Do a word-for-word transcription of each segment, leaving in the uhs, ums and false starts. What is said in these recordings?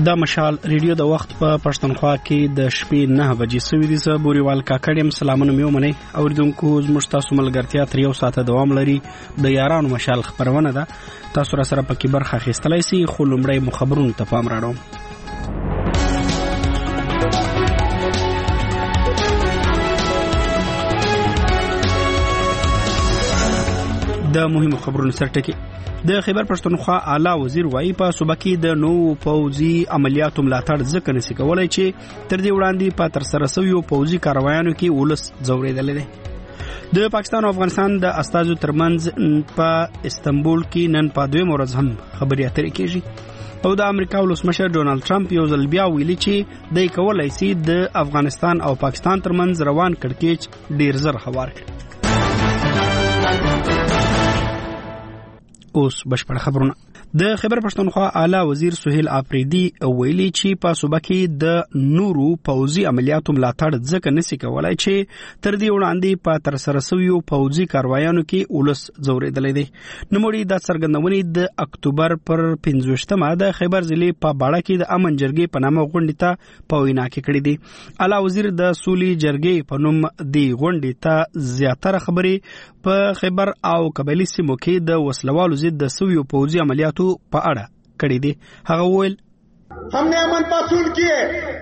دا مشال ریډیو د وخت په پښتونخوا کې د شپې نه بجې سوي دي. زه بوريوال کاکړم. سلامونه مې ومنئ اوریدونکو. زموږ تاسو ملګرتیا تر یو ساعته دوام لري. د یارانو مشال خبرونه ده. تاسو را سره پکې برخه اخیستلای شئ. خو لومړی مو خبرونو ته پام راوړم. د مهمو خبرونو سرټکی. د خیبر پښتونخوا اعلی وزیر وايي په صوبه کې د نو پوځي عملیاتو ملاتړ ځکه نشي کولای چې تر دې وړاندې په تر سره شویو پوځي کاروایانو کې ولس ځورېدل دي. د پاکستان او افغانستان د استازو ترمنځ په استنبول کې نن په دویم ورځ هم خبرې اترې کیږي او د امریکا ولسمشر ډونالد ټرمپ یو ځل بیا ویلي چې د کولای سي د افغانستان او پاکستان ترمنځ روان کړکېچ ډیر زر هوار کړي. اوس بشپړ خبرونه. د خیبر پښتونخوا اعلی وزیر سهیل آفریدي ویلي چې په صوبه کې د نورو پوځي عملیاتو ملاتړ ځکه نشي کولای چې تر دې وړاندې په تر سره شویو پوځي کاروایانو کې ولس ځورېدلی دی. نوموړي د څرګندونې د اکتوبر پر پنځوستمه د خیبر ضلع په باړه کې د امن جرګې په نامه غونډې ته په وینا کې کړې دي. اعلی وزیر د سولې جرګې په نوم د غونډې ته زیاتره خبرې په خیبر او قبایلي سیمو کې د وسلوالو ضد د سویو پوځي عملیاتو په اړه کړي دي. هغه وویل هم نه امن پاسون کیه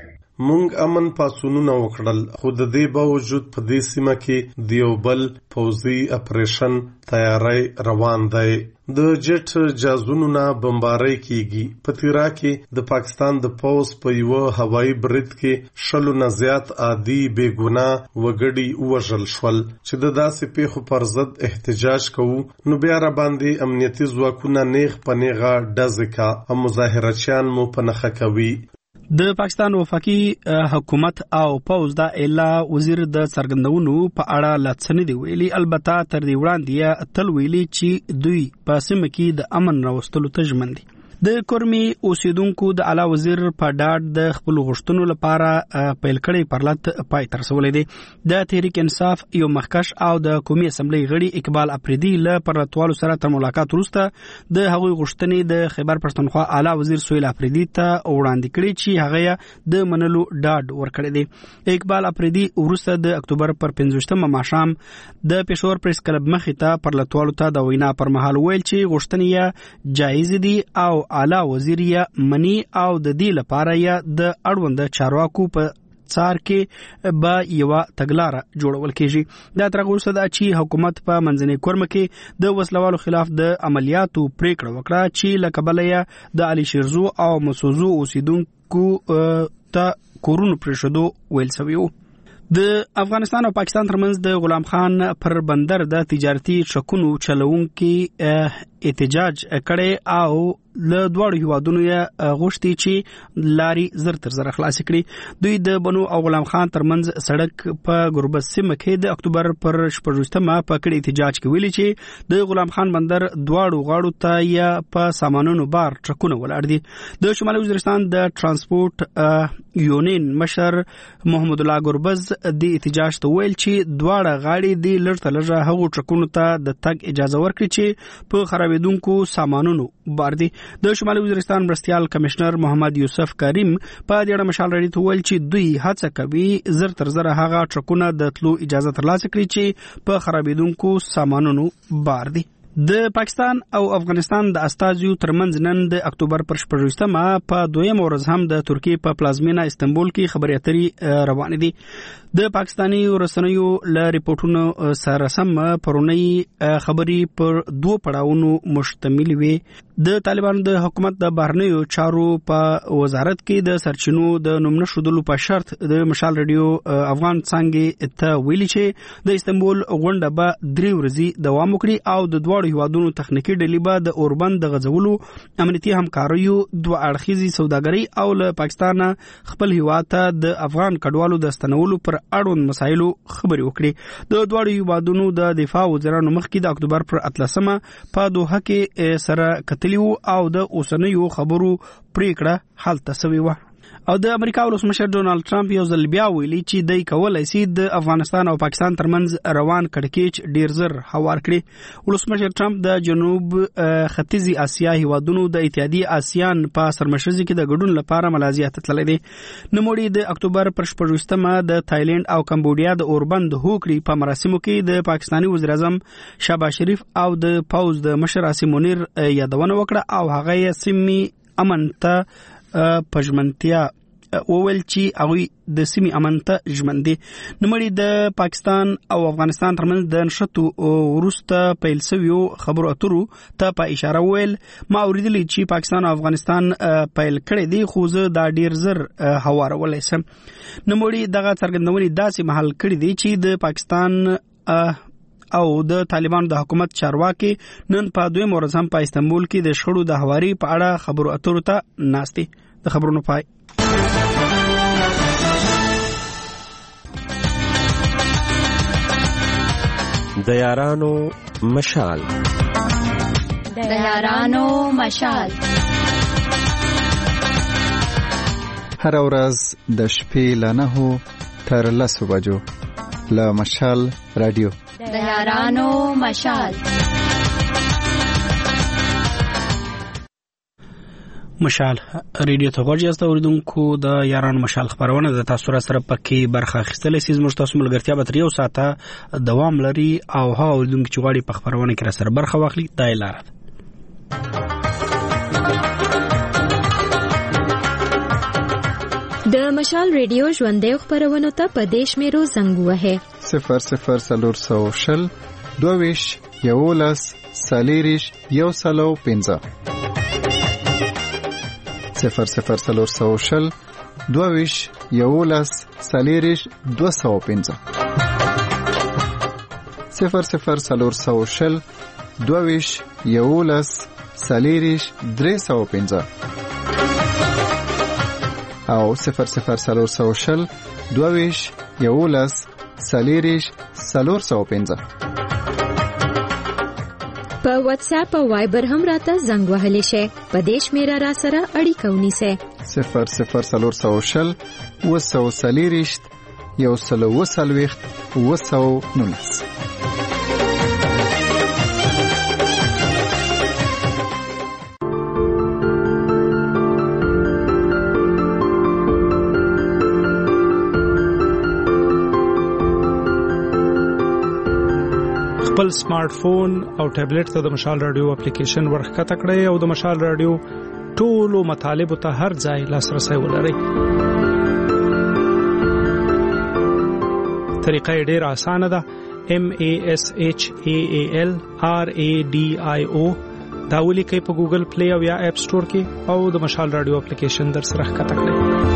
مونږ امن پاسونونه وکړل خو د دې باوجود په دې سیمه کې د یو بل پوځي اپریشن تیاری روان دی. د جټ جازونو نه بمبارۍ کیږي. په تیرا کې د پاکستان د پوځ په یو هوایي برید کې شلو نه زیات عادي بېګناه وګړي ووژل شول. چې د داسې پیښو پر ضد احتجاج کوو نو بیا را باندې امنیتي ځواکونه نیغ په نیغه ډزې کا او مظاهرچیان مو په نښه کوي. د پاکستان وفاقي حکومت او پوز د اعلی وزیر د څرګندونو په اړه لڅنې دی ویلي. البته تر دې وړاندې تل ویلي چې دوی په سیمه کې د امن راوستلو ته ژمن دي. د کورمي اوسیدونکو د اعلی وزیر په ډاډ د خپل غوښتنو لپاره پیل کړی پرلط پای تر رسولې دي. د تحریک انصاف یو مخکش او د قومي اسمبلی غړي اقبال افریدي له پرلطوالو سره تر ملاقات وروسته د هغوی غوښتنې د خیبر پښتونخوا اعلی وزیر سهیل آفریدي ته وړاندې کړي چې هغه د منلو ډاډ ورکړی دی. اقبال افریدي وروسته د اکتوبر پر پنځوستمه ماښام د پېښور پریس کلب مخې ته پرلطوالو ته د وینا پر مهال ویل چې غوښتنې یې جایز دي او اعلی وزیر یې منی او د دې لپاره یې د اړوند چارواکو په څار کې به یو تګلاره جوړول کېږي. دا تر هغه وروسته ده چې حکومت په منځنۍ کورمه کې د وسلوالو خلاف د عملیاتو پریکړه وکړه چې له کبله یې د علي شیرزو او مسوزو اوسیدونکو ته کورونو پرېښودو ویل شوي وو. د افغانستان او پاکستان ترمنځ د غلام خان پر بندر د تجارتي ټرکونو چلوونکي احتجاج کړي او له دواړو هیوادونو یې غوښتي چې لاري زر تر زر خلاص کړي. دوی د بنو او غلام خان ترمنځ سړک په ګربز سیمه کې د اکتوبر پر شپږویشتمه په کړي احتجاج کې ویلي چې د غلام خان بندر دواړو غاړو ته یې په سامانونو بار ټرکونه ولاړ دي. د شمالي وزیرستان د ترانسپورت یونین مشر محمد الله ګربز د احتجاج ته ویل چې دواړه غاړي د لږ تر لږه هغو ټرکونو ته د تګ اجازه ورکړي چې په خرابېدونکو سامانونو بار دي. د شمالي وزیرستان مرستیال کمشنر محمد یوسف کریم په دې اړه مشال راډیو ته ویل چې دوی هڅه کوي زر تر زر هغه ټرکونه د تلو اجازه ترلاسه کړي چې په خرابېدونکو سامانونو بار دي. د پاکستان او افغانستان د استازیو ترمنځ نن د اکتوبر پر شپږویشتمه په دویم ورځ هم د ترکیې په پلازمینه استنبول کې خبرې اترې روانې دي. د پاکستاني رسنیو له ریپورتونو سره سم پرونی خبرې پر دوه پړاوونو مشتمل وي. د طالبانو د حکومت د بهرنیو چارو په وزارت کې د سرچینو د نوم نشودلو په شرط د مشال رادیو افغان څنګه ته ویلي چې د استنبول غونډه به درې ورځې دوام وکړي او د دواړو هیوادونو تخنیکي ډلې به د اوربند د غځولو امنیتي همکاریو دوه اړخیزې سوداګري او له پاکستان خپل هیواد ته د افغان کډوالو د ستنولو پر اړوند مسایلو خبرې وکړي. د دواړو هیوادونو د دفاع وزیرانو مخکې د اکتوبر پر اتلسمه په دوحه کې سره کتلی او د اوسنیو خبرو پریکړه هلته شوې وه. او د امریکا ولسمشر ډونالد ټرمپ یو ځل بیا ویلي چې دوی کولای شي د افغانستان او پاکستان ترمنځ روان کړکېچ ډیر زر هوار کړي. ولسمشر ټرمپ د جنوب ختیځي اسیا هیوادونو د اتحادیې آسیان په سرمشرۍ کې د ګډون لپاره ملازیا ته تللی دی. نوموړي د اکتوبر پر شپږویشتمه د تایلند او کمبودیا د اوربند هوکړې په مراسمو کې د پاکستاني وزیر اعظم شهباز شریف او د پوز د مشر عاصم منیر یادونه وکړه او هغه یې سیمې امن ته پژمنتیا وویل چې هغه د سیمې امن ته ژمن دي. نوموړي د پاکستان او افغانستان ترمنځ د نښتو وروسته پیل شویو خبرو اترو ته په اشاره ویل ما اوریدلی چې پاکستان او افغانستان پیل کړی دی خو زه دا ډیر زر هوارولی سم. نوموړي دغه څرګندونې داسې محل کړي دي چې د پاکستان او د طالبانو د حکومت چارواکي نن په دویم ورځ هم په استنبول کې د شخړو د هواري په اړه خبرو اترو ته ناست دي. د خبرونو پای. د یارانو مشال د یارانو مشال هر ورځ د شپې له نهو تر لسو بجو له مشال رادیو د یارانو مشال. مشال ریډیو ته غوږ یاست اوریدونکو. د یارانو مشال خبرونه د تاسو سره پکې برخه اخیستل سیز مشتاس ملګرتیا به تر یو ساعته دوام لري او ها اوریدونکو چې غواړي په خبرونه کې را سره برخه واخلي دا لاره. د مشال ریډیو ژوندۍ خبرونه ته په دیش میرو زنګ وهه صفر صفر سلور سو شل دوویش یولس سالیریش یو سلو پنځه صفر صفر سلور سو شل دوویش یولس سالیریش دو سو پنځه صفر صفر سلور سو شل دوویش یولس سالیریش درې سو پنځه او صفر صفر سلور سو شل دوویش یولس سالیریش سلور سو پنځه. په واتس اپ او وایبر هم راته زنګ وهلی شي. په دیش میرا را سره اړیکه ونیسه. صفر صفر سلور سو شل وسو سالیریش یو سلو وسلويخت وسو نونس. خپل سمارټ فون او ټابلیټ ته د مشال رادیو اپلیکیشن ورخکته کړئ او د مشال رادیو ټولو مطالبو ته هر ځای لاسرسي ولرئ. طریقه ډیره اسانه ده. M A S H A A L R A D I O دا ولیکئ په ګوګل پلی او یا اپ سٹور کې او د مشال رادیو اپلیکیشن در سره ښکته کړئ.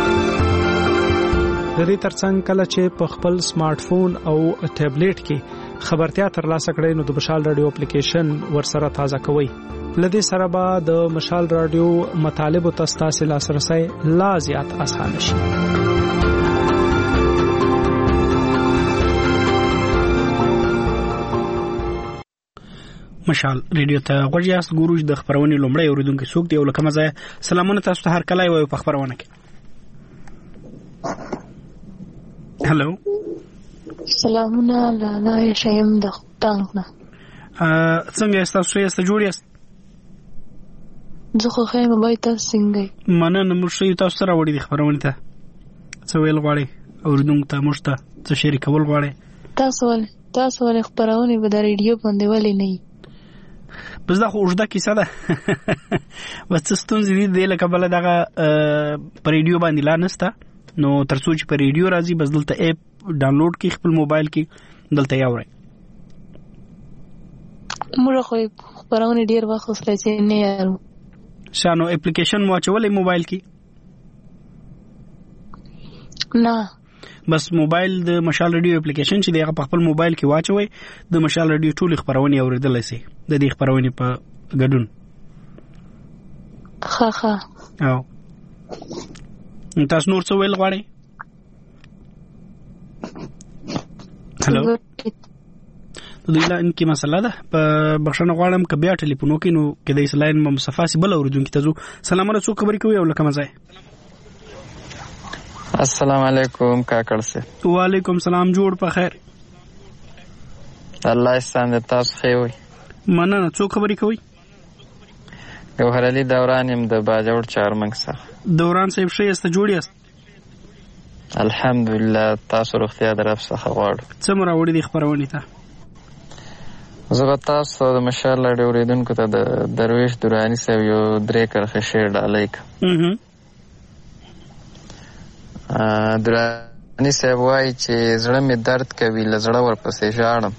د دې ترڅنګ کله چې په خپل سمارټ فون او ټابلیټ کې خبرتیا ترلاسه کړئ نو د مشال رادیو اپلیکیشن ورسره تازه کوئ. لدې سره به د مشال رادیو مطالبو ته ستاسو لاسرسي لا زیات اسانه شي. مشال ریډیو ته غوږ یاست. ګوروج د خبرونې لومړی اوریدونکو څوک دی او لکه مزه سلامونه تاسو ته هر کله وایو په خبرونه کې. هلو سلامونه لالا شیم د خپلانه. څنګه تاسو یې ست جوړ یاست؟ زه خو خیر مې تاسو څنګه؟ مننه مرشي تاسو سره وړي خبرونه ته. څه ویل غواړي اوریدونکو ته مشته څه شریکول غواړي؟ تاسو ول تاسو ول خبرونه به د ریډیو باندې ولې نه؟ بس دا خو اوږده کیسه ده. بس څه ستونزې دي د لکه بل دغه په ریډیو باندې لا نسته نو ترڅو چې په ریډیو راځي بس دلته اپ ډاونلوډ کی خپل موبایل کې دلته یاوري. موږ خو خبرونه ډیر وخت وسلې نه یارو. شانو اپلیکیشن مو اچولې موبایل کې؟ نه بس موبایل د مشال رادیو اپلیکیشن چې دغه په خپل موبایل کې واچوي د مشال رادیو ټول خبرونه اوریدل شي د دې خبرونه په ګډون. ها ها او تاسو نور څه ویل غواړئ؟ هلو دوی لا ان کې مسله ده په بخښنه غواړم که بیا ټلیفون وکړو نو کې د اسلاین مصطفی بل اوریدونکو ته زو سلامونه څو خبرې کوي او لکه مزه السلام علیکم کاکړ صاحب. وعلیکم سلام. جوړ په خیر. الله احسان دې تاسو ښه وي. مننه. څوک خبرې کوي؟ ګوهر علي دوران یم د باجوړ چارمنګ څخه. دوران صاحب ښه یاست؟ جوړ یاست؟ الحمدلله. تاسو روغتیا د رب څخه غواړو. څه مو راوړي دي خپرونې ته؟ زه به تاسو د مشال راډیو اورېدونکو ته د درویش دراني صاحب یو درې کرښې شعر ډالۍ کړم. دراني صاحب وایي چې زړه مې درد کوي له زړه ورپسې ژاړم،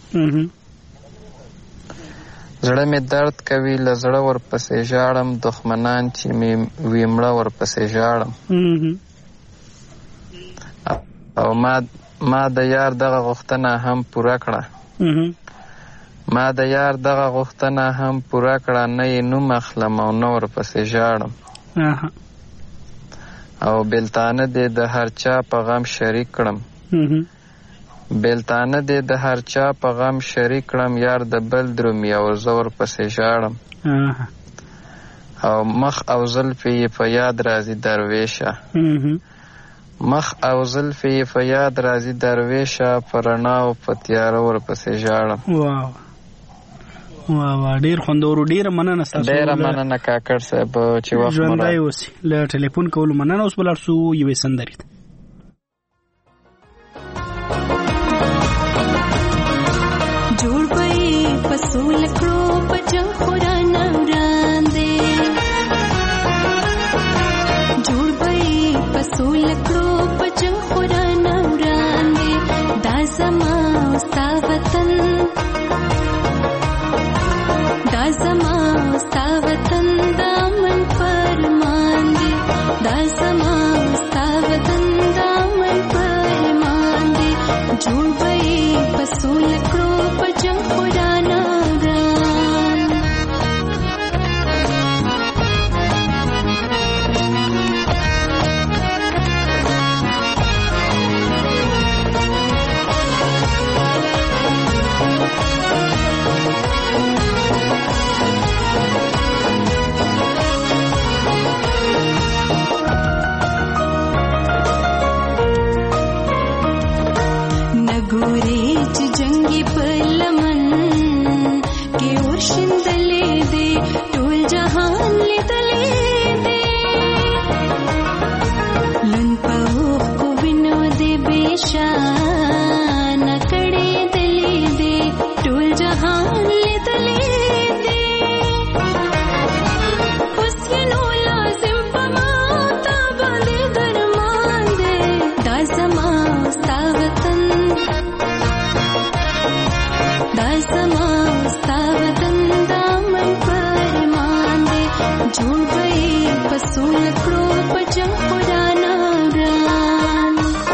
زړه مې درد کوي له زړه ورپسې ژاړم، دښمنان چې مې وي مړه ورپسې ژاړم. او ما ما د یار دغه غوښتنه هم پوره کړه، ما د یار دغه غوښتنه هم پوره کړه، نه یې نوم اخلم او نه ورپسې ژاړم. او بېلتانه دې د هر چا په غم شریک کړم، بېلتانه دې د هر چا په غم شریک کړم، یار د بل درومي او زه ورپسې ژاړم. او مخ او زلفې یې په یاد راځي درویشه، مخ او زلفې یې په یاد راځي درویشه، په رڼا او په تیاره ورپسې ژاړم. واو واه واه ډیر خوندور. ډیره مننه تاسو. ډیره مننه کاکړ صاحب چې وخت مو ژوندی اوسئ. له ټلیفون کولو مننه. اوس ولاړ شو یوې سندرې ته. جوړ به یې په سوله کړو په جنګ خو رانه وړاندې، جوړ به یې په سوله کړو په جنګ خو رانه وړاندې، دا زما او ستا وطن، دا زما او ستا وطن د امن فرمان دی، دا زما او ستا وطن د امن فرمان دی، جوړ به یې په سوله کړو په جنګ خو رانه وران. نګورې چې جنګي په لمن کې ورشندلې دي، ټول جهان لیدلې دي، لن په اوښکو وینو دې بېشانه کړې دلې دي، ټول جهان لیدلې دي، اوس یې نو لازم په ما تا باندې ګرمان دی، دا زما او ستا وطن، دا زما او ستا وطن د امن فرمان دی، جوړ به یې په سوله کړو په جنګ خو رانه وران.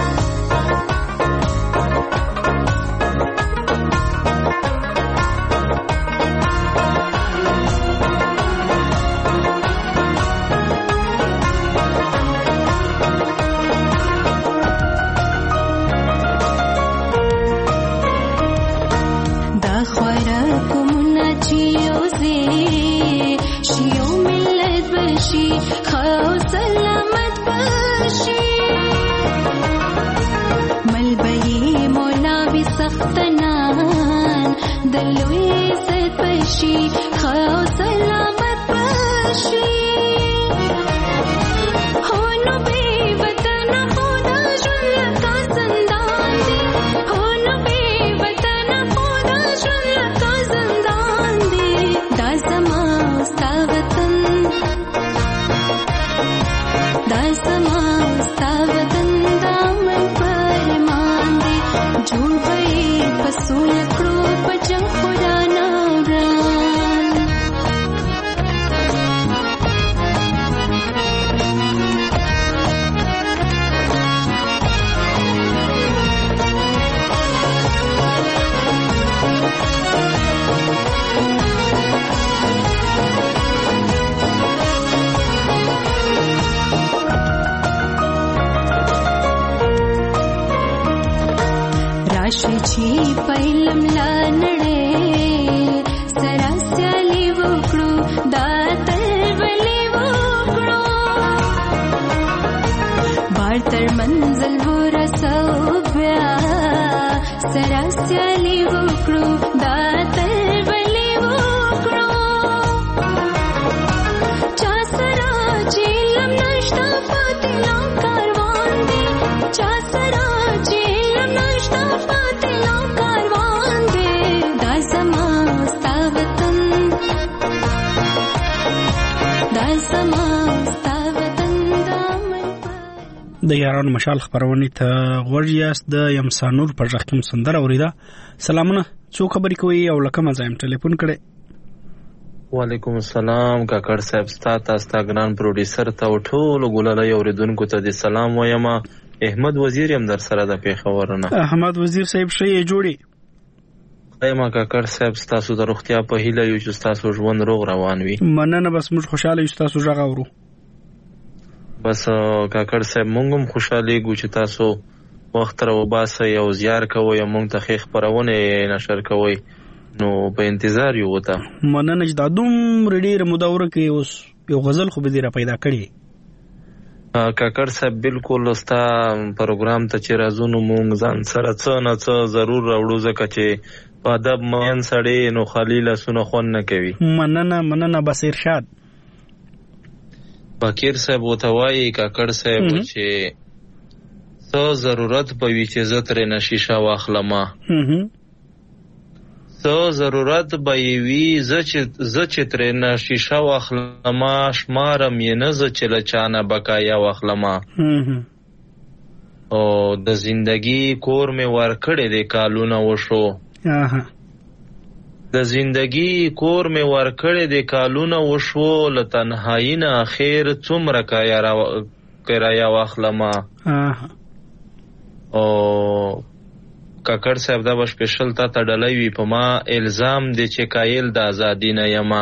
دا خوراکونه چې یوځې شي یو ملت بشي، ښه او سلامت بشي، مل به یې مولا وي سختنان د لوی عزت بشي، ښه او سلامت بشي، هو نو بې وطنه خو دا ژوند لکه زندان دی، هو نو بې وطنه خو دا ژوند لکه زندان دی، دا زما او ستا وطن، دا زما او ستا وطن د امن فرمان دی، جوړ به یې په سوله کړو په جنګ خو رانه وران. راشي چې په علم لا نړۍ سره سیالي وکړو، دا تل ولې وکړو، بار تر منزل ورسو بیا سره سیالي وکړو دا تل بلې وکړو چا سره چې لم نشتا پاتې لا کاروان دی چا سره چې لم نشتا پاتې لا کاروان دی دا زما ستا وطن دا زما ستا وطن د یارانو مشال خبرونه ته غوړ یاست د یمسانور پر ځخم سندره اوریدا سلامونه څو خبرې کوي او لکه مزایم ټلیفون کړي وعلیکم السلام کاکړ صاحب ستاسو تاسو ګران پروډوسر ته ټول ګولای اوریدونکو ته د سلام وایم احمد وزیر هم در سره د پیښورنه احمد وزیر صاحب شي جوړي اېما کاکړ صاحب تاسو د روغتیا په هیله یو چې تاسو ژوند روغ روان وي مننه بس موږ خوشاله یو تاسو ژغ اورو بس کاکړ صاحب مونږ هم خوشاله ګو چې تاسو وخت را وباسه یو زیار کوی مونږ ته خې خبرونه نشر کوی نو په انتظار یو وته مننه چې دا دوم ریډیر مداوره کې اوس یو غزل خو به زیره پیدا کړی کاکړ صاحب بالکل استا پروګرام ته چې راځو مونږ ځان سره څه نه څه ضرور راوړو ځکه چې په ادب مین سړی نو خلیل سونه خون نه کوي مننه مننه بس ارشاد باکیر صاحب وتوای کاکړ صاحب چې څه ضرورت پوي چې زتر نه شیشه واخلما څه ضرورت به وي زچ زچ تر نه شیشه واخلما شمارم یې نه ز چې لچانه بقایا واخلما او د زندگی کور می ور کړې د کالونه وشو د زندگی کور می ور کړې د کالونه وشو ل تنهایی نه اخر څومره کایا را کرایا واخلما او کاکړ صاحب دا به سپیشل تا ته ډلې وي په ما الزام دي چې قایل د ازادي نه یما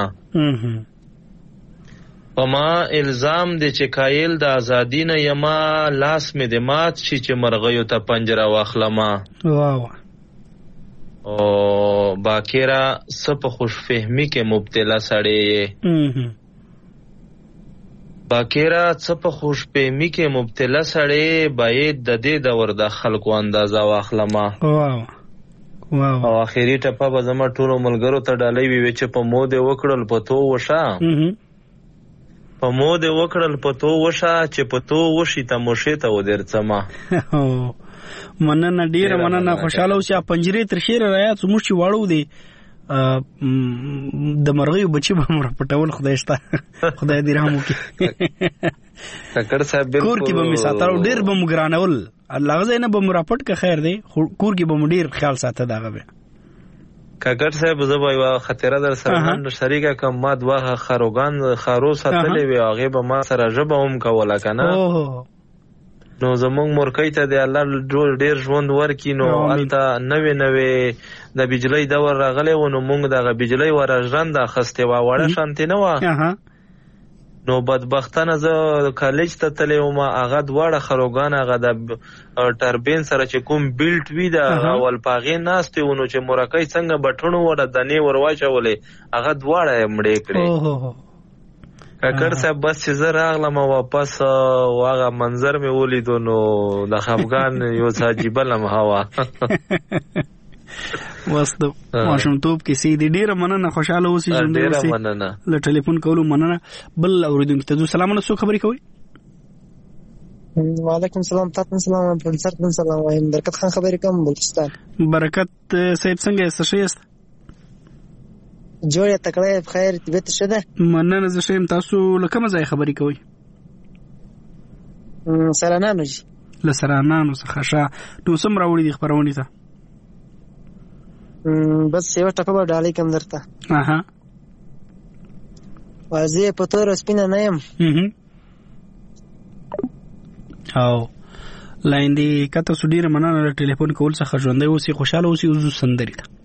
په ما الزام دي چې قایل د ازادي نه یما لاس می د مات شي چې مرغیو ته پنجره واخلما واو او باکیرا سپ خوش فهمی کې مبتلا سړی باکیرا سپ خوش فهمی کې مبتلا سړی باید د دې دور د خلکو اندازا واخلما واو واو او اخیری ټپه به زما ټولو ملګرو ته ډالۍ وی چې په مو دې وکړل پتو وشا په مو دې وکړل پتو وشا چې پتو وشي ته موشه ته ودرڅما مننه ډیره مننه خوشاله اوسه پنجری تر شیر رایا څو مشي واړو دي د مرغیو بچي به مر پټول خدای شته خدای دې رحم وکړي کاکړ صاحب بالکل کور کې به می ساتلو ډیر به مګرانول الله غزنه به مرپټ که خیر دی کور کې به مډیر خیال ساته داغه به کاکړ صاحب زبا یو خطر در سره نن شریکه کوم ما دوه خروغان خارو ساتلې وی هغه به ما سره جبه هم کوله کنه نو زمونږ مورکۍ ته د الله ډېر ژوند ورکړي نو هلته نوې نوې د بجلۍ دور راغلی و نو موږ دغه بجلۍ وره ژرنده اخیستې وه وړه شانتې نه وه نو بدبختانه زه کالج ته تللی وم هغه دواړه خروګان هغه د ټربین سره چې کوم بیلټ وي د اول په هغې ناستې و نو چې مورکۍ څنګه بټڼو وړه دانې ور واچولې هغه دواړه یې مړې کړې کاکړ صاحب بس چې زه راغلم واپس هغه منظر مې ولیدو نو د خفګان یو څه عجیبه لمحه وه بس د ماشومتوب کیسې دي ډېره مننه خوشحاله اوسئ ډېره مننه له ټلیفون کولو مننه بل اورېدونکي ته سلامونه څوک خبرې کوئ وعلیکم السلام تاسو سلام پروفیسر تاسو سلام وایم برکت خان خبرې کوم بلوچستان برکت صاحب څنګه یاست ښه یاست جوړه تکړه بخیر طبیعت ښه ده مننه زه ښه یم تاسو له کومه ځایه خبرې کوئ سرانانو جي له سرانانو څخه ښه نو څومره راوړي دي خپرونې ته بس یو ټکه به ډالۍ کوم درته اها واځي په تور سپینه نه یم او لاندې کته سډیره مننه له ټلیفون کول څخه ژوندۍ اوسئ خوشاله اوسئ او سندري ته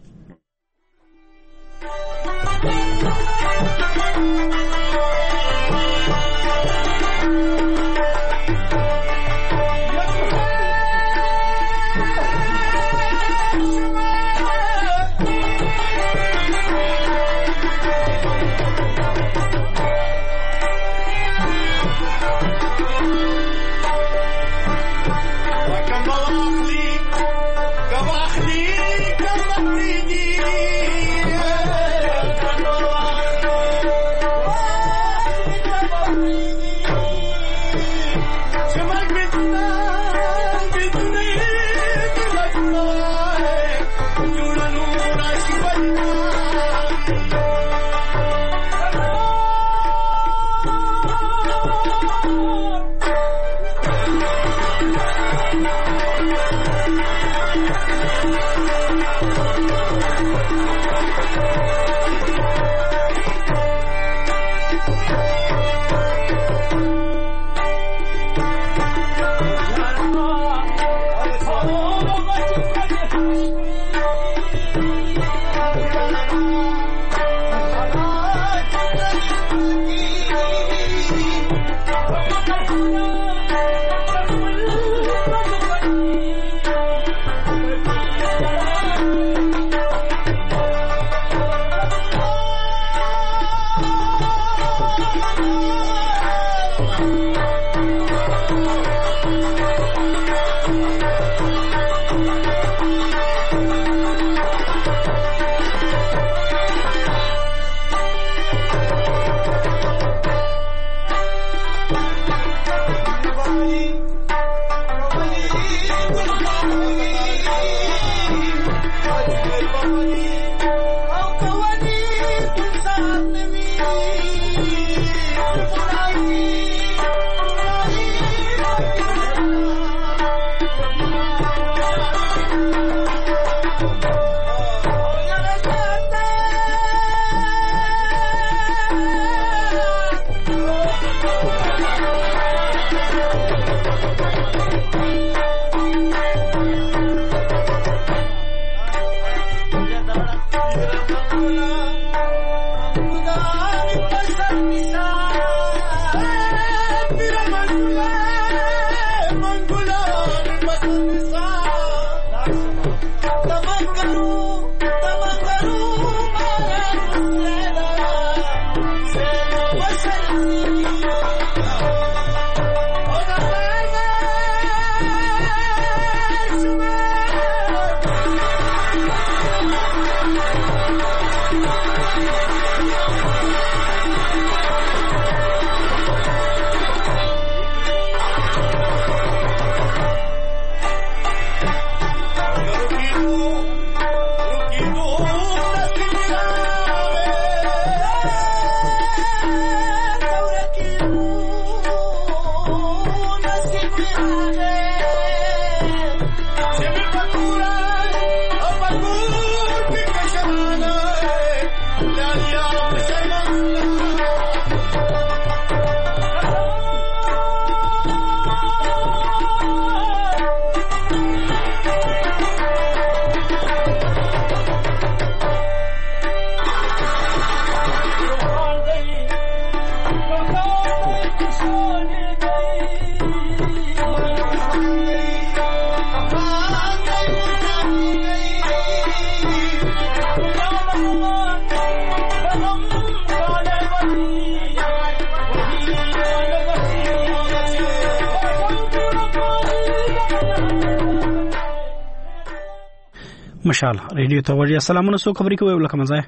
مشال ریډیو ته وریا سلامونه سو خبرې کوي ولکه مزه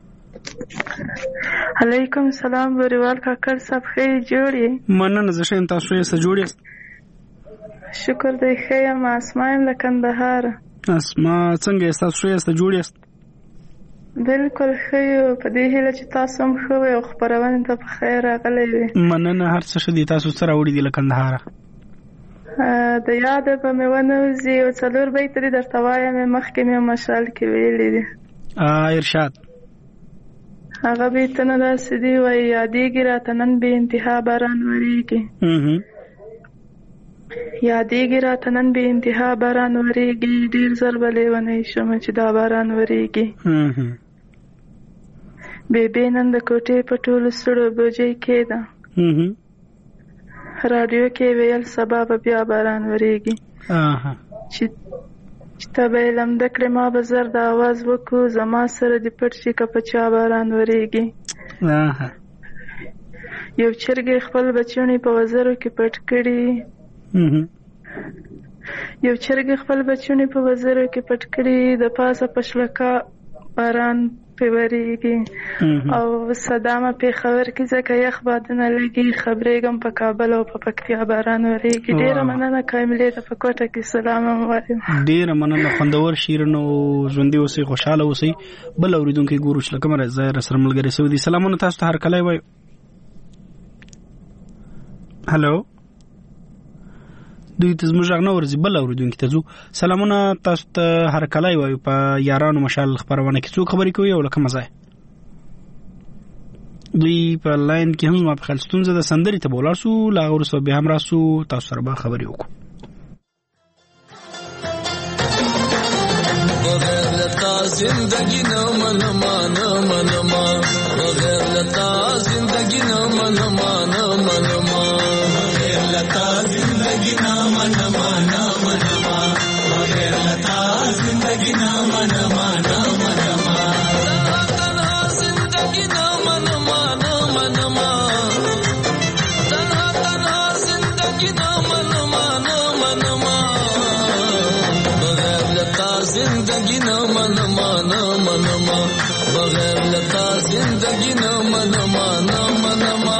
علیکم السلام بریوال کاکړ صاحب خیر جوړی مننه زه شین تاسو یې سجوړی شکر دې خیر ما اسماء لکندهار اسماء څنګه تاسو یې سجوړی بالکل خیر په دې هله چې تاسو هم خو او خبرونه ته په خیر راغلي مننه هر څه شدي تاسو سره وړي دي لکندهار د یاد په میونه زی او څلور بیت لري درته وایم مخکې مې مشال کې ویلې دي ا ارشاد هغه بیت نه داسې دی وای یادېږي راته نن به انتها باران وریږي یادېږي راته نن به انتها باران وریږي ډیر زر بلې ونی شوم چې دا باران وریږي بې بې نن د کوټې په ټولو سړو بوجۍ کېده رادیو کې ویل سبا به بیا باران وریږي چې چې ته به علم د کړې ما به زر د آواز وکړو زما سره د پټ شي که په چا باران وریږي یو چرګې خپل بچوڼي په وزرو کې پټ کړي یو چرګ خپل بچونه په وزرو کې پټ کړي، د پاسه پښلکا باران په وریږي او صدامه په خبر کې ځکه یخ بادونه لګي، خبرېږم په کابل او په پکتیا باران وریږي. ډیره مننه کاملې ته په کوټه کې سلام وایم. ډیره مننه، خوندور شیرین او ژوندۍ اوسئ، خوشاله اوسئ. بل اوریدونکو ګورو چې لکه مره زه سره ملګری سوي دي. سلامونه تاسو ته هر کله وایو. هلو دوی ته زموږ غږ نه ورځي، بل اوریدونکي ته ځو. سلامونه تاسو ته هر کله وایو په یارانو مشال خبرونه کې. څوک خبرې کوي او له کومه ځای؟ دوی په لاین کې هم ما په خپل ستونزه د سندري ته بولاړ سو، لا ورسو به هم راسو، تاسو سره به خبرې وکړو. بغیر لتا زندگی نہ منما نہ منما، بغیر لتا زندگی نہ منما نہ منما، بغیر لتا زندگی نہ منما نہ منما، بغیر لتا زندگی نہ منما نہ منما، تنہا زندگی نہ منما نہ منما، تنہا تنہا زندگی نہ منما نہ منما، بغیر لتا زندگی نہ منما نہ منما، بغیر لتا زندگی نہ منما نہ منما.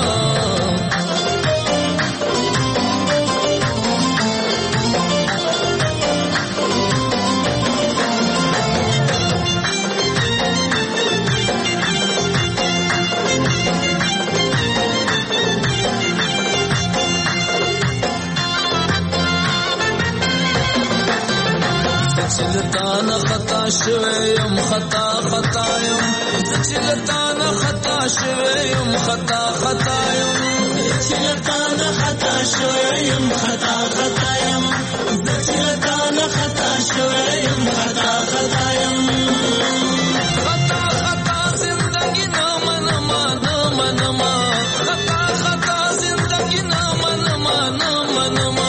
چلتانا خطا شویم خطا خطایم، چلتانا خطا شویم خطا خطایم، چلتانا خطا شویم خطا خطایم، چلتانا خطا شویم خطا خطایم، خطا خطا زندگی نہ منما نہ منما، خطا خطا زندگی نہ منما نہ منما،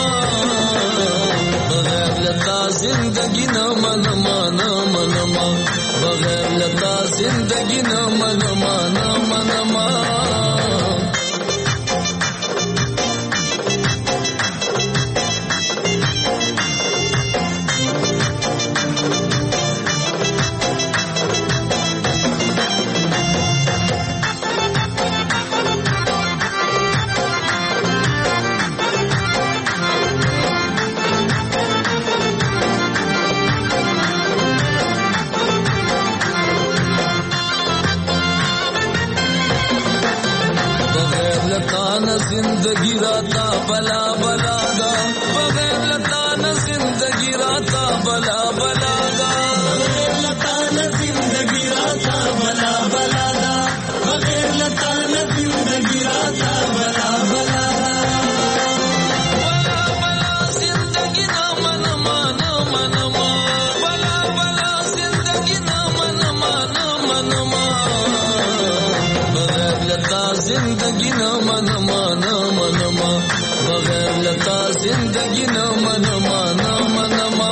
بغیر لتا زندگی نہ منما نہ منما، بغیر لتا زندگی نہ منما نہ منما. زندگی راتا بلا بلا دا، بغیر لتا نہ زندگی راتا بلا بلا دا، بغیر لتا نہ زندگی راتا بلا بلا دا، بغیر لتا نہ زندگی راتا بلا بلا دا، بلا بلا زندگی نہ منما نہ منما، بلا بلا زندگی نہ منما نہ منما، بغیر لتا زندگی نہ منما نہ منما، بغیر لتا زندگی نہ منما نہ منما.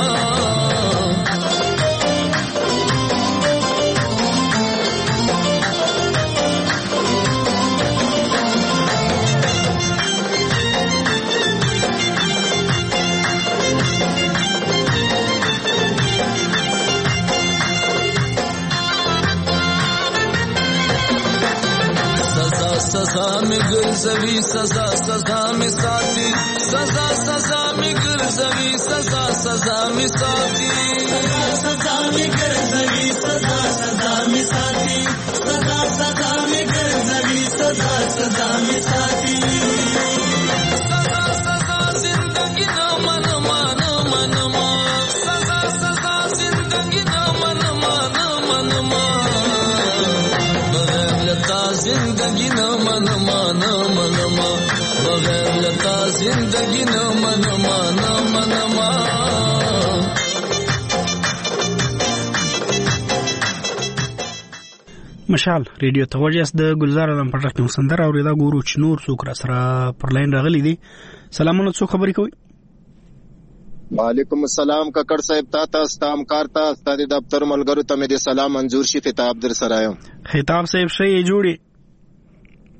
सजा में गुलजवी सजा सजा में साथी, सजा सजा में गुलजवी सजा सजा में साथी, सजा सजा में गुलजवी सजा सजा में साथी, सजा सजा में गुलजवी सजा सजा में साथी, सजा सजा जिंदगी न मनमा न मनमा, सजा सजा जिंदगी न मनमा न मनमा, बगैर लता जिंदगी न मनमा न मनमा, बगैर लता जिंदगी न मनमा न मनमा. مشال ریډیو ته وجهس د ګلزار علم پټک نو سندر اوریدا ګورو چې نور څوک را سره پر لاین راغلي دي. سلامونه، څوک خبرې کوي؟ وعلیکم السلام ککړ صاحب، تا ته ستام کارتا ستاسو دفتر ملګرو ته مې د سلام منظور شي. خطاب در سره یم. خطاب صاحب شي جوړي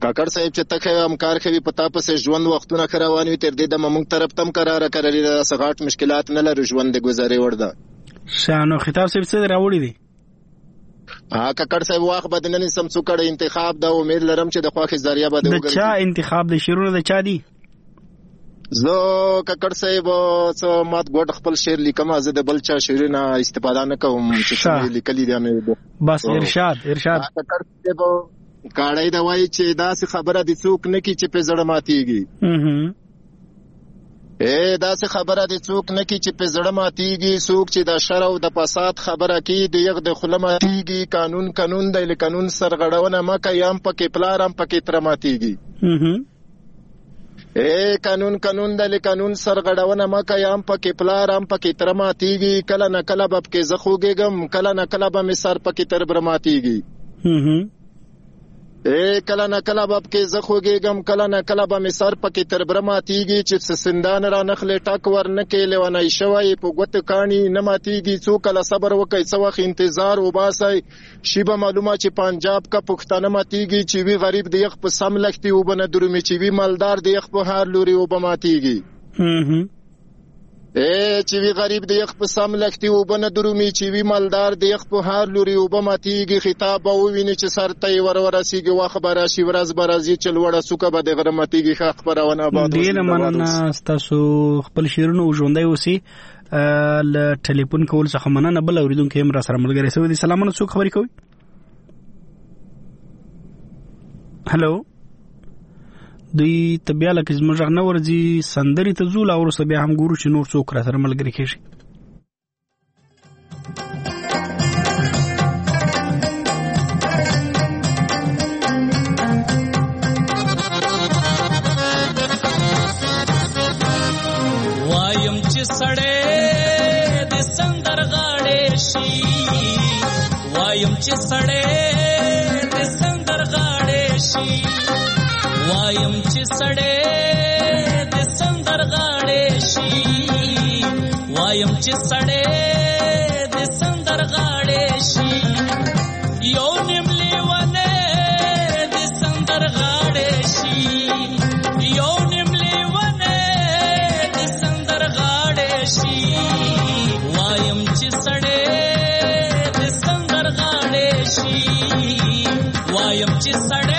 کاکړ صاحب چې تکه همکار کوي پتا پسې ژوند وختونه کروان وي تر دې د موږ طرف تم قرار کړی د سغاټ مشکلات نه لري ژوند د گزارې ورده شانو خطاب صاحب څه راوړي دي ها کاکړ صاحب واخ بدنن سم څوکړه انتخاب دا امید لرم چې د خواخ ذریعہ به د چا انتخاب د شیرونو د چا دي زه کاکړ صاحب څه مات ګډ خپل شعر لیکم زه د بل چا شعرونه استفاده نه کوم چې لیکلي دي نه بس ارشاد ارشاد کاکړ صاحب کاړای دا وایي چې دا څه خبره دي څوک نه کی چې په زړه ماتيږي اے دا څه خبره دي څوک نه کی چې په زړه ماتيږي څوک چې د شر او د فساد خبره کوي د یغ د خله ماتيږي قانون قانون د قانون سرغړونه مکه یم پکې پلارم پکې تر ماتيږي اے قانون قانون د قانون سرغړونه مکه یم پکې پلارم پکې تر ماتيږي کله نه کله به کې زخوګم کله نه کله به می سر پکې تر برماتيږي اے کله نه کله باب کې زخوګېګم کله نه کله به می سر پکې تر برماتيږي چې سندان را نخلې ټاک ور نه کې لونای شوی په ګوت کانی نه ماتيږي څو کله صبر وکي څو وخت انتظار وباسي شیبه معلومه چې پنجاب کا پښتانه ماتيږي چې وی غریب د یخ په سم لختي وبنه درومي چې وی مالدار د یخ په هر لوري وبماتيږي اے چې وی غریب د یخ په سم لختي وبنه درومي چې وی مالدار د یخ په هر لوري وبماتيږي خطاب او ویني چې سر ته ور ورسیږي وا خبره شي ورځ برازي چل وړه سوکه به د غرمتيږي خ خبرونه آباد ډیر مننه تاسو خپل شیرونو ژوندۍ اوسي ل ټلیفون کول څخه مننه بل اوریدونکو هم را سره ملګری سوي دي سلامونه څوک خبرې کوي هلو دوی تبیا لکه زموږ نه ورځي سندري ته زول او رسبه هم ګورو چې نور څوک را سره ملګری کیږي وایم چې سړې د سندر غاړې شي وایم چې سړې د سندر غاړې شي وایم چې سړې د سندر غاړې شي وایم چې سړې د سندر غاړې شي یو نیم لیونه د سندر غاړې شي یو نیم لیونه د سندر غاړې شي وایم چې سړې د سندر غاړې شي وایم چې سړې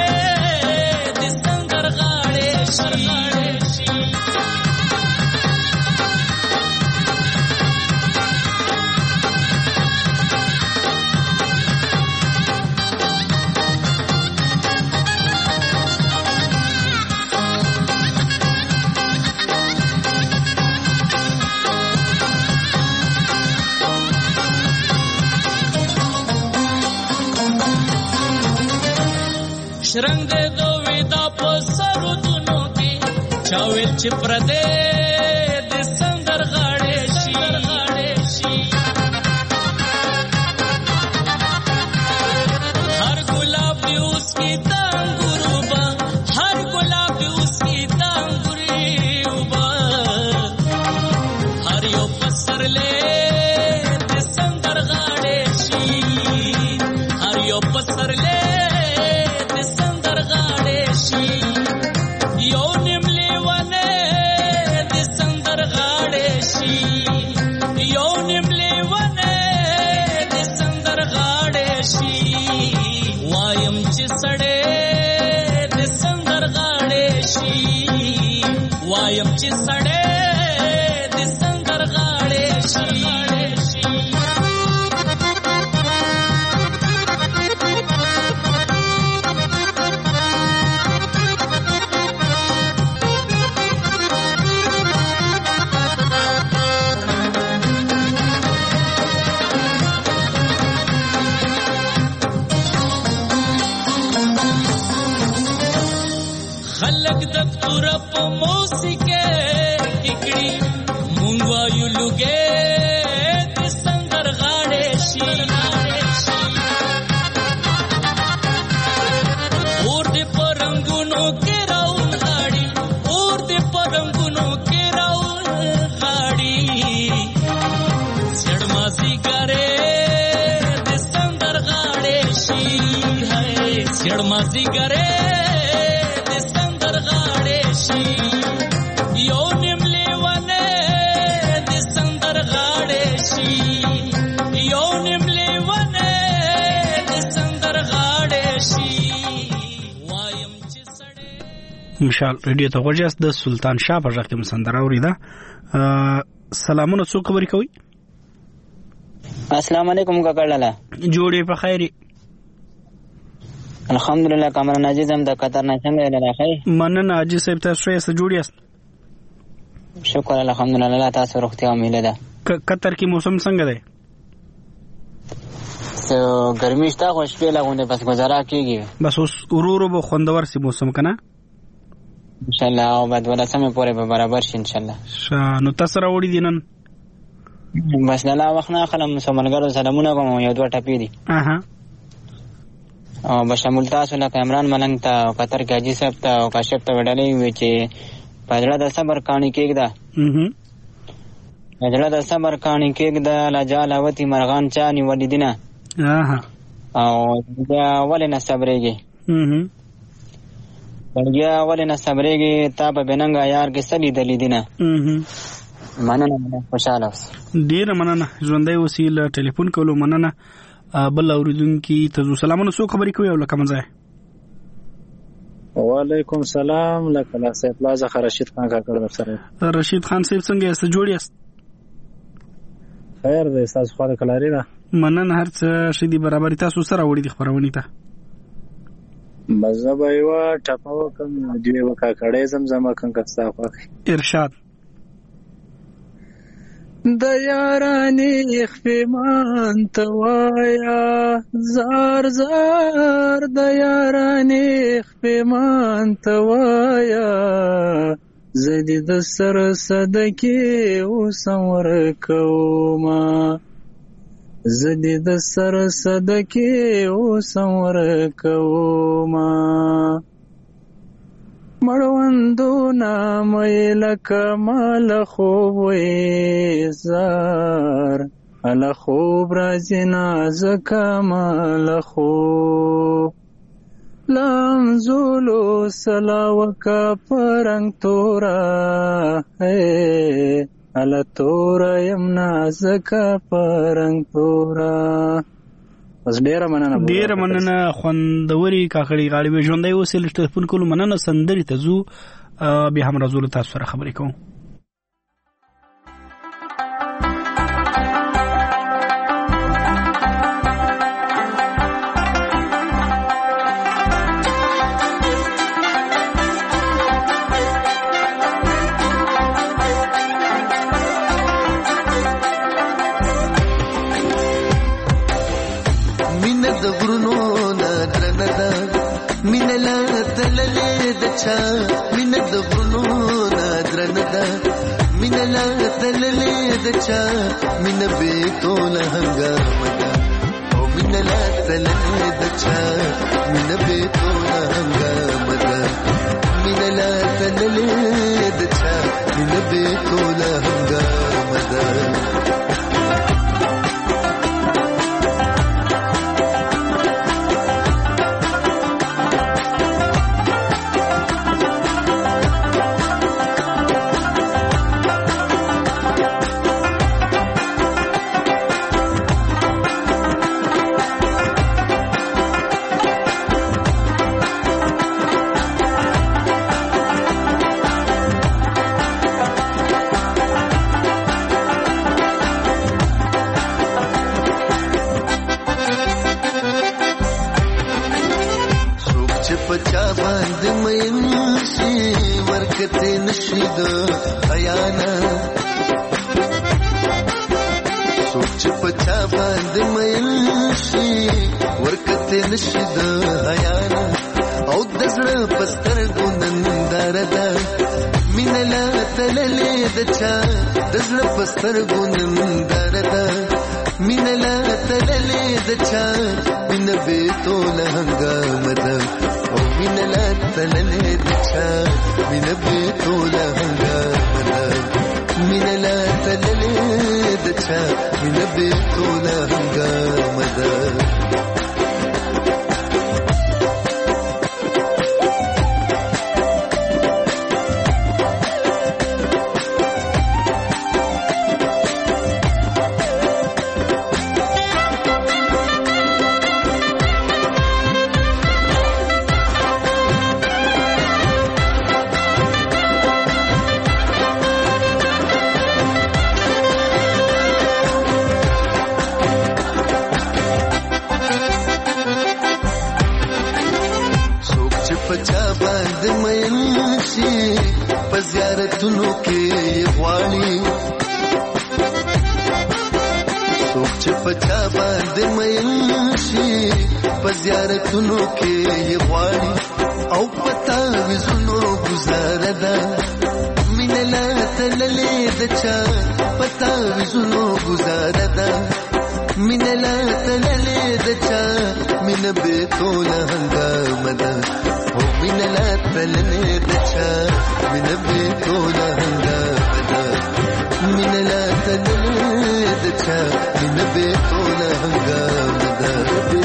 شرنګ دې دوی دا په سرودونو کې چاویل چې پردې د سندر غاړې شي هر ګلاب اوس کې تانګورو با هر ګلاب اوس کې تانګوري با هر یو پسرلې د سندر غاړې شي هر یو پسرلې وایم چې سړې د سندر غاړې شي خلق دفتر په موسیقي ککړي مونږ وایو لګې د سندر غاړې شي اور دې پرنګونو کې راون غاړي اور دې پرنګونو کې راون غاړي سړماسي ګره د سندر غاړې شي هاي سړماسي ګره مشال ریډیو ته غوښیاست د سلطان شاه په ځکه مسندره اوریدا. سلامونه، څوک خبرې کوي؟ السلام علیکم کاکا لالا. جوړې په خیر؟ الحمدلله. کامران عزیز هم د قطر نه څنګه لاله خیر؟ مننه عزیز صاحب، تاسو څه جوړیاست؟ شکر الحمدلله. تاسو روغتیا امیله ده. قطر کې موسم څنګه دی؟ سو ګرمي شته خو شپې لغونه بس گزاره کیږي. بس اوس ورورو به خوندور سي موسم کنه ان شاء الله، او بعد ولا سمې پورې به برابر شي ان شاء الله. شا نو تاسو راوړي دي نن؟ بس نه لا وخت نه خلم سملګرو سلامونه کوم، یو دوه ټپې دي. اها او بشمول تاسو لکه عمران ملنګ ته او قطر کې حاجی صاحب ته او کاشف ته وډلې وي چې پدړه د صبر کانی کېږي. اها پدړه د صبر کانی کېږي لا جالاوتی مرغان چا نیولې دینه. اها او بیا ولنه صبرېږي. اها بیا ولنه صبرېږي تا په بننګ یار کې سلی دلی دینه. اها مننه، خوشاله اوس. ډیر مننه. ژوندۍ وسیله ټلیفون کولو مننه. بل اوریدونکي ته سلامونه، څو خبرې کوي او لکه منځه؟ وعلیکم سلام. لکه لا سیف لازه رشید خان کاکړ در سره. رشید خان صاحب څنګه یاست؟ جوړ یاست؟ خیر دی، تاسو خو د کلاری ده. مننه، هر څه شدي برابر. تاسو سره وړي د خبرونه ته مزه به یو ټاپو کوم دی وکا کړه زمزمه کنه کستا خو ارشاد د یارانې خپمان توایا زار زار د یارانې خپمان توایا زدي د سر صدقې او سمور کوما زدي د سر صدقې او سمور کوما مړوندو نامې لکه مال خوب وې زار اله خوب راځي نازکه مال خوب لمزولو سلاوکه پرنګ تورا اله تورا یم نازکه پرنګ تورا. بس ډیره مننه. ډیره مننه. خوندوري کاکړي غاړي به ژوندۍ وسیل ټلیفون کولو مننه. سندري ته زو به هم راځو تاسو سره خبرې کوم. مینه د غرونو نادرنه ده مینه لا تللې د چا مینه به ټول هنګامه ده او مینه لا تللې د چا مینه به ټول هنګامه ده مینه لا تللې د چا مینه به ټول هنګامه ده. زیارتونو کې غواړي څوک چې پچا باندې مین شي په زیارتونو کې غواړي او پتا وزنو گزار ده مینه لا تللې د چا پتا وزنو گزار ده مینه لا تللې د چا مینه به توله هنګام ده او مینه لا تللې د چا مینه به توله هنګام ده مینه لا تللې د چا مینه به توله هنګام ده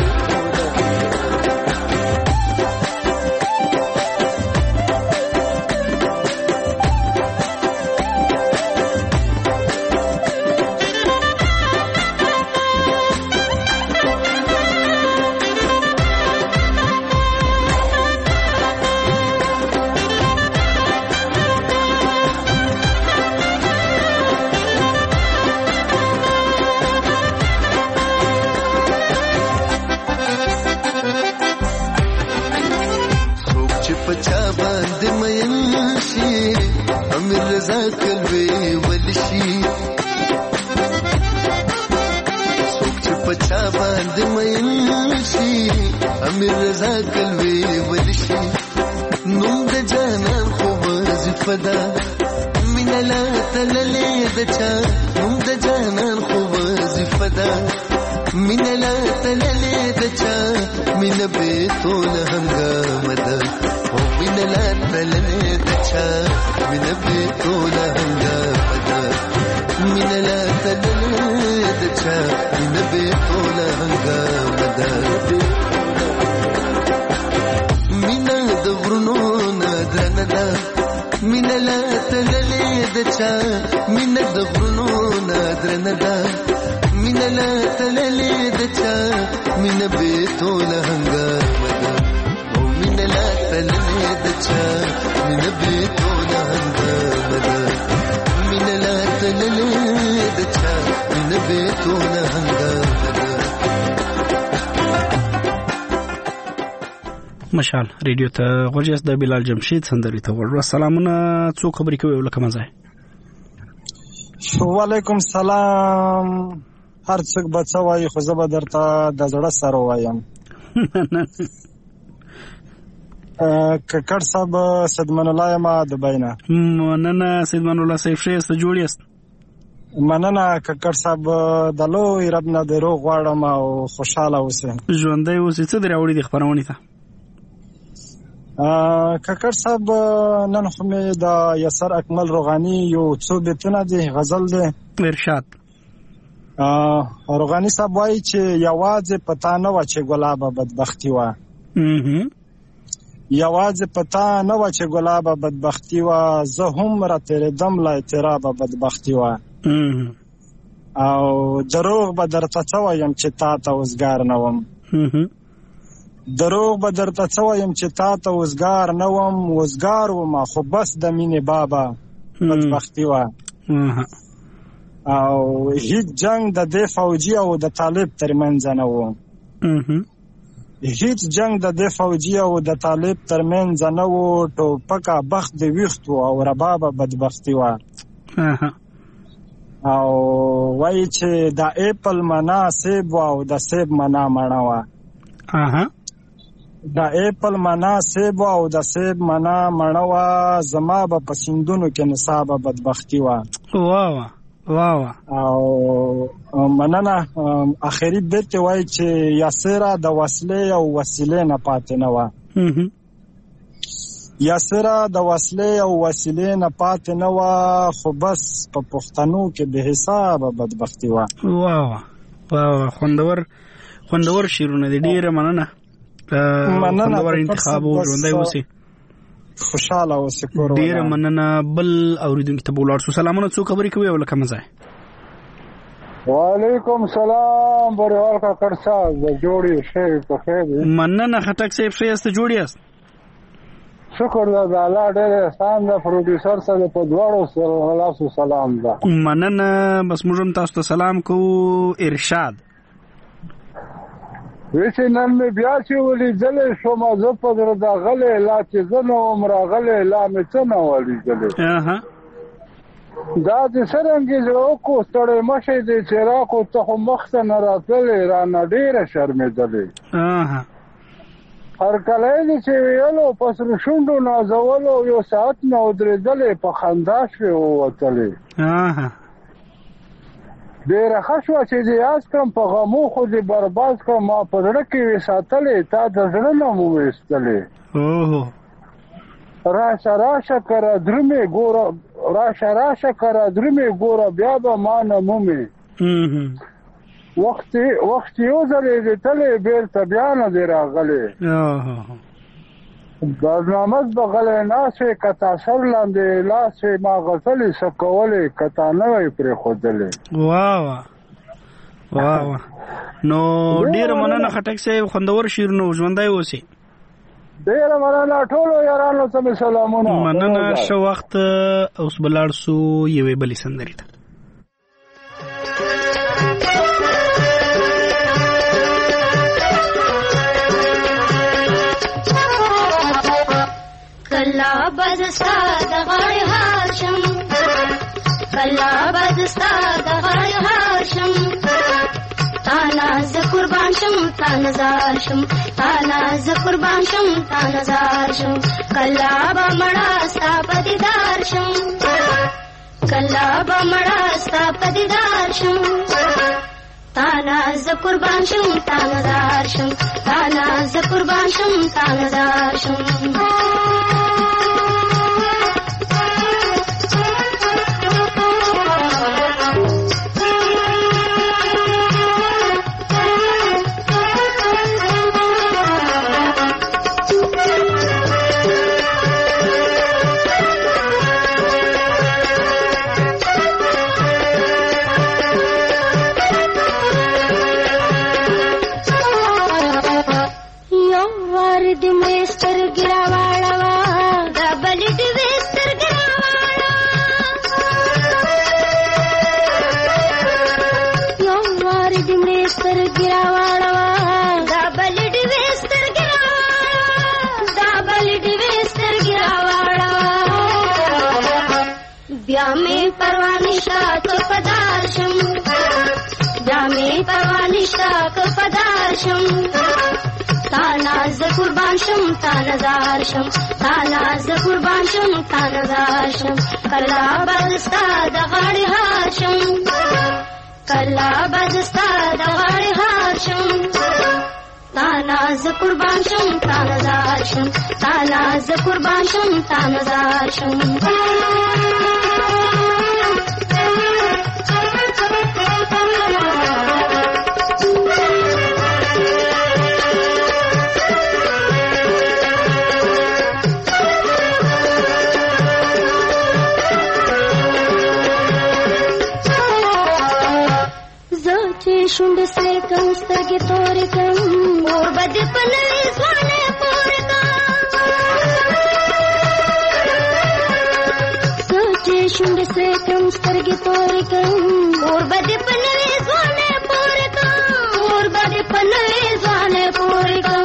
مشال ریډیو ته غوږیاست د بلال جمشید سندري ته ور سلامونه څو خبرې کوي ولکه مزه وعلیکم سلام هر څوک بچا وایي خو زه به درته د زړه سره وایم ککړ صاحب سیدمن الله یم دبی نه مننه سیدمن الله صاحب ښه یاست جوړ یاست مننه ککړ صاحب د لوی رب نه د روغ غواړم او خوشحاله اوسئ ژوندی اوسئ څه درې راوړي دي خپرونې ته ککړ صاحب نن خو مې د یسر اکمل روغانی یو څو بیتونه دي غزل دی ارشاد روغانی صاحب وایي چې یوازې پتا نه وه چې ګلابه بدبختي وه یوازې پتا نه وه چې ګلابه بدبختي وه زه هم را تېرېدم له اعترابه بدبختي وه او دروغ به درته څه وایم چې تا ته اوزګار نه وم دروغ به درته څه وایم چې تا ته اوزګار نه وم اوزګار وم خو بس د مینې بابه بدبختي وه او هیڅ جنگ د دې فوجي او د طالب ترمنځ نه و هیڅ جنگ د دې فوجي او د طالب ترمنځ نه و ټوپکه بخت د ویښتو او ربابه بدبختي وه او وایي چې د اپل منا سیب و او د سیب منا مڼه وه د اپل منا سیب او د سیب منا مڼه وه زما به په سیندونو کې نصابه بدبختي وه واه واه او مننه اخري بیت وایي چې یاسره د وسلې او وسیلې نه پاتې نه وه یاسره د وسلې او وسیلې نه پاتې نه وه خو بس په پښتنو کې بې حسابه بدبختي وه واه واه خوندور خوندور شعرونه دي ډېره مننه خوندور انتخاب او ژوندی اوسئ خوشاله اوسئ کور ډېره مننه بل اورېدونکي ته به ولاړ شو سلامونه څو خبرې کوي او لکه مزه وعلیکم سلام بریوال کاکړ صاحب جوړ یې ښه په خیر مننه خټک صاحب ښه یاست جوړ یاست شکر ده د الله ډېر احسان ده پروډیوسر سره په دواړو سره لاسو سلام ده مننه بس موږ هم تاسو ته سلام کوو ارشاد وی چې نن مې بیا چې ولیدلې شوم زه په زړه د غلې لا چې زه نه وم راغلی لا مې څه نه ولیدلې دا د څرنګې زړه وکړو ستړی مشی دی چې راکړو ته خو مخ ته نه راتللې رانه ډېره شرمېدلې هرکلی دې چې ویلو په سره شونډو نازولو یو ساعت نه ودرېدلې په خندا شوې ووتلې ډېره ښه شوه چې دې یاد کړم په غمو خو دې برباد کړم ما په زړه کې وې ساتلې تا د زړه نه مو ویستلې راشه راشه کره درمې ګوره راشه راشه کره درمې ګوره بیا به ما نه مومې وخت وخت یو ځلې دې تلې بېرته بیا نه دې راغلې برنامج بغلې ناس وې که تا سر لاندې لاس وې ما غزلې څه کولې که تا نه وی پرېښودلې واه واه واه واه نو ډېره مننه خټک صاحب خوندور شعرونه ژوندی اوسئ ډېره مننه ټولو یارانو ته مې سلامونه مننه ښه وخت اوس به لاړ سو یوې بلې سندرې ته کلا بدستا د غړې هاشم کلا بدستا د غړې هاشم تانا ز قربان شم تانا زار شم تانا ز قربان شم تانا زار شم کلا به مړه ستا په دیدار شم کلا به مړه ستا په دیدار شم تانا ز قربان شم تانا زار شم تانا ز قربان شم تانا زار شم تانا ز قربان شم تانا زار شم تانا ز قربان شم تانا زار شم کلا بدستا د غړې هاشم کلا بدستا د غړې هاشم تانا ز قربان شم تانا زار شم تانا ز قربان شم تانا زار شم شونډ سره کم سترګې تورې کم اور بد پنلې ځوانې پورې کم سوچې شونډ سره کم سترګې تورې کم اور بد پنلې ځوانې پورې کم اور بد پنلې ځوانې پورې کم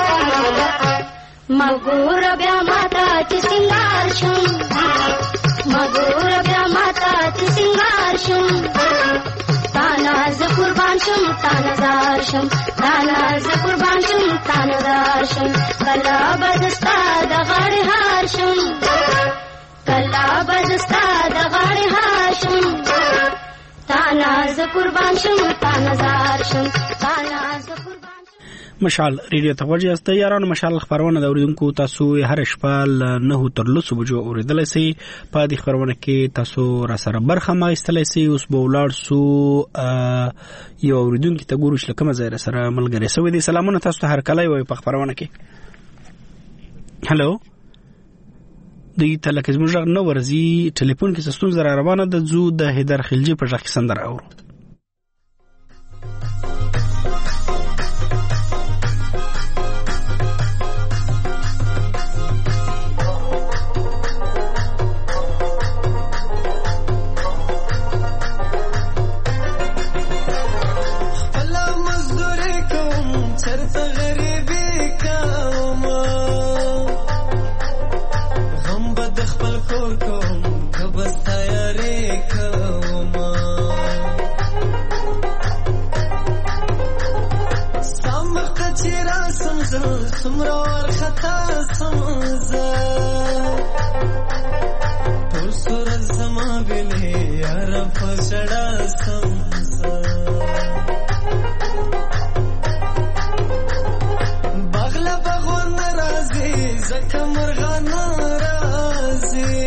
مګور بیا ماتا چې سنگار شم مګور بیا ماتا چې سنگار شم تانا ز قربان شم تانا زار شم تانا ز قربان شم تانا زار شم کلا بدستا د غړې هاشم کلا بدستا د غړې هاشم تانا ز قربان شم تانا زار شم تانا ز قربان مشال ریډیو ته ورځي است یارانو مشال خبرونه د اوریدونکو تاسو هر شپه نه تر لسو بجو اوریدلای سي په دې خبرونه کې تاسو را سره برخه ما استلای سي اوس به ولار سو یو اوریدونکو ته ګورو چې کومه ځای سره ملګری سوي دي سلامونه تاسو ته هر کله وي په خبرونه کې هالو د تلک زموږ نو ورزي ټلیفون کې ستون زره روانه د زو د هدر خلجی په ځخ سندر اورو سمرا ورخطا سمزا ټول سورج زما بلی یار پسړه سمزا بغلا بغون ناراضي زکه مرغان ناراضي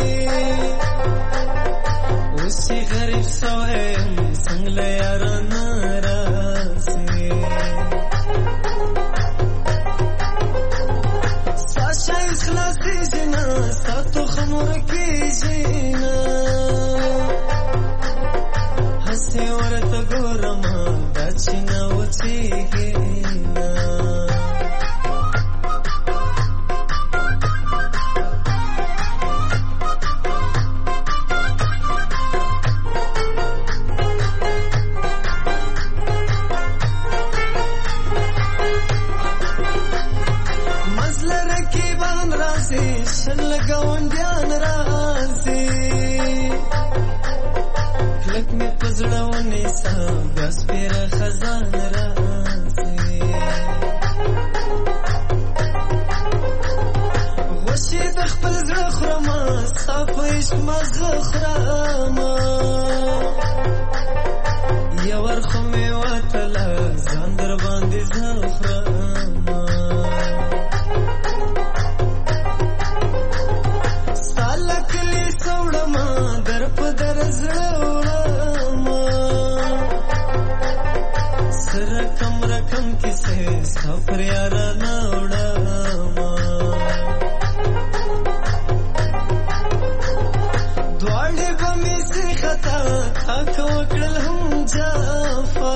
اوسې غریب سویم څنګه یار ناراضي ساشا اخلاصي جنا ساتو خمر کی جنا هسي ورته ګورم دچنا وچیږي لګاوندیان راځي کلک می پزړاونې سم بس پیر خزان راځي وشي د خپل زړه خرما صافیش مزه خرما یو ورخه می وتله ځان در باندې زخرما در په در زړه سره کم رقم کیسه سفر یار نه وړم دواړې به مې سي خطا تا وکړل هم جافا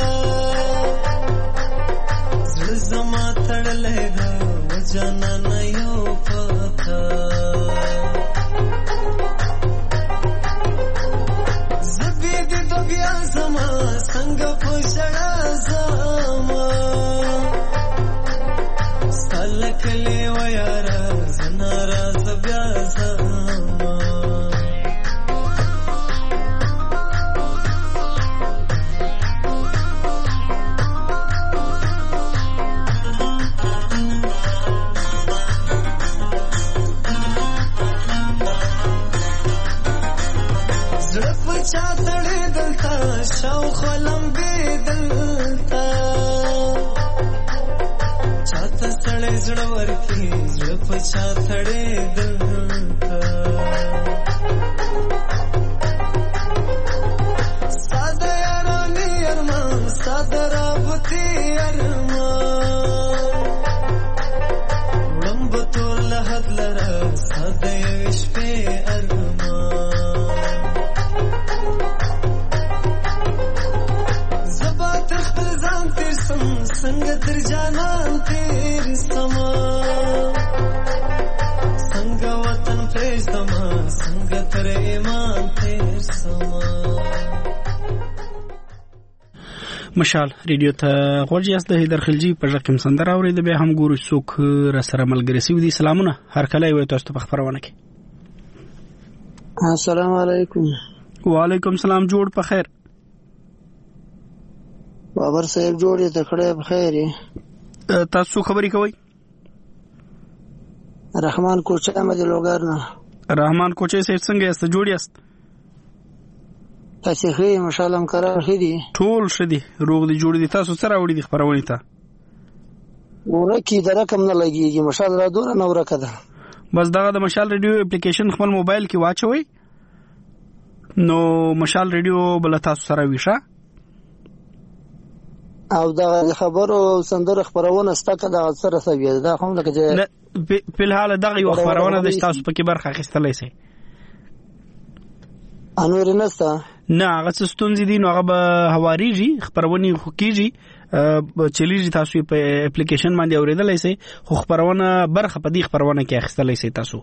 زړه زما تړلی ده وجانا نه یو پتا بیا زما څنګه پوښړا زما ستل کلی و یار زنا راز بیا زما زړه پچا تړې دلتا شاوخوا لمبې دلتا چاته سړی زړه ورکي زړه پچا تړې دلتا ساده یارانې ارمان ساده رابطې ارمان وړم به تور له حد لره ساده یوې شپې ارمان څنګه تر جانان تیر سما څنګه وطن پرېږدما څنګه تر ایمان تیر سما مشال ریډیو ته غوږ یاست د هیدر خلجی په ژغ کې سندره اورېده بیا هم ګورو څوک را سره ملګري سوي دي. سلامونه هر کله وي تاسو ته په خبرونه کې. السلام علیکم. وعلیکم سلام. جوړ په خیر. بابر صاحب جوړې ته کړه په خیر. تاسو خبرې کوئ؟ رحمان کوچه مې لوګر نه. رحمان کوچه صاحب څنګه یاست؟ جوړ یاست؟ تاسو ښه ماشاءالله مقرر ښه دي. ټول ښه دي، روغ دي، جوړ دي. تاسو سره وړي دي خبرونه ته؟ ورکی د رقم نه لګيږي ماشاءالله دونه نو ورکده. بس دغه د مشال ریډیو اپلیکیشن خپل موبایل کې واچوي نو مشال ریډیو بل تاسو سره ویشه او دا خبرو سندره خبرونه ستکه د سره سوي دا هم لکه په الحال دغه یو خبرونه د تاسو په کې برخه اخیستلای شي. انور نستا نه هغه ستونزې دي نو هغه به هواریږي خبرونه خو کیږي چلیږي تاسو په اپلیکیشن باندې اوریدلای شي خو خبرونه برخه په دې خبرونه کې اخیستلای شي تاسو.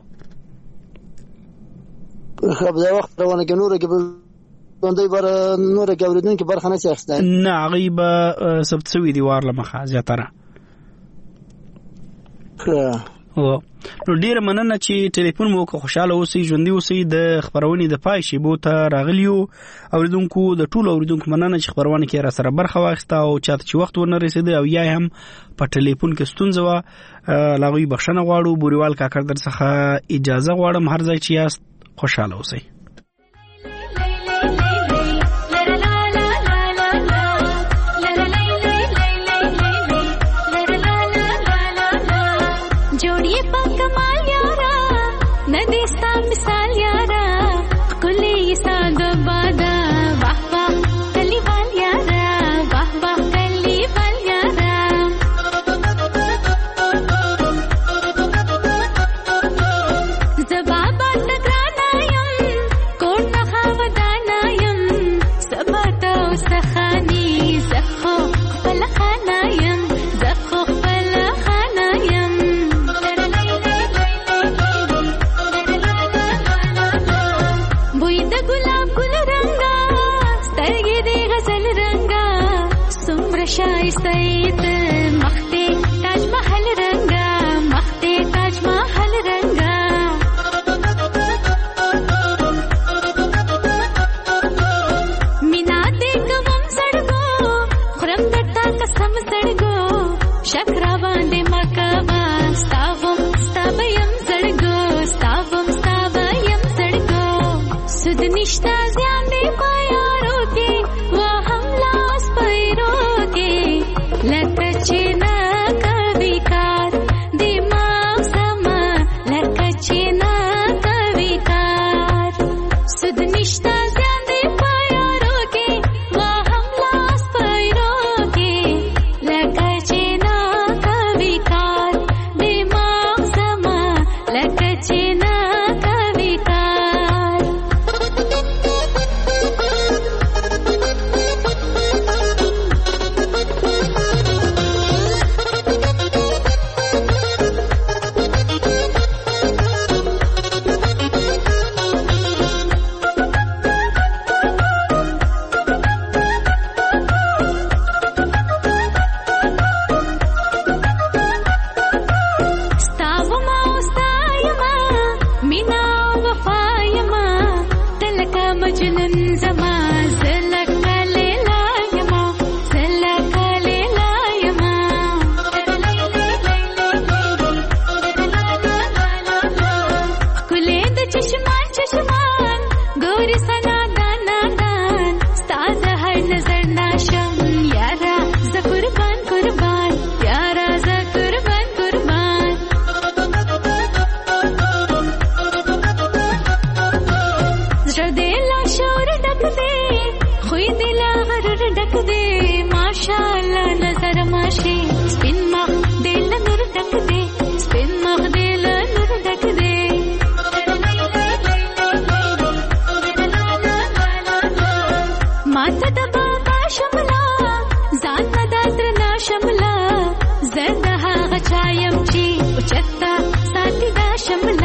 خو دا وخت خبرونه کې نور کې باندې بر نور کې اوریدونکو برخه نه اخیستل نه هغه به ثبت شوی دی وارله مخه زیاتره. او نو ډیر مننه چې ټلیفون مو کو خوشاله اوسئ ژوندۍ اوسئ د خبرونې د پای شیبو ته راغلیو اوریدونکو د ټولو اوریدونکو مننه چې خبرونه کې را سره برخه واخیسته او چاته چې وخت ونه رسیدي او یا هم په ټلیفون کې ستونزه وه لاغوی بخښنه غواړو. بوریوال کاکړ در څخه اجازه غواړم هر ځای چې یاست خوشاله اوسئ. زه د هغه چا یم چې اوچته ساتي دا شمله